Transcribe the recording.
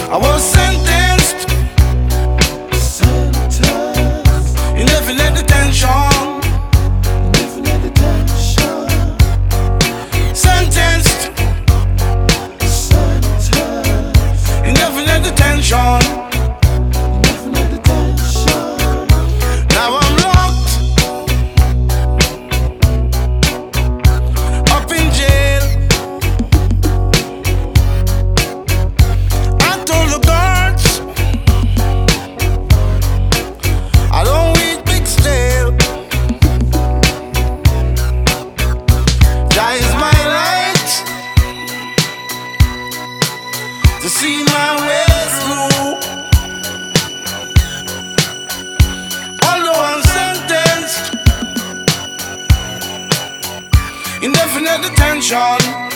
I was sentenced, indefinite detention. Sentenced, indefinite detention. Now I'm locked up in jail. I told the guards I don't eat big stale. That is my right to see my way through. Although I'm sentenced, indefinite detention.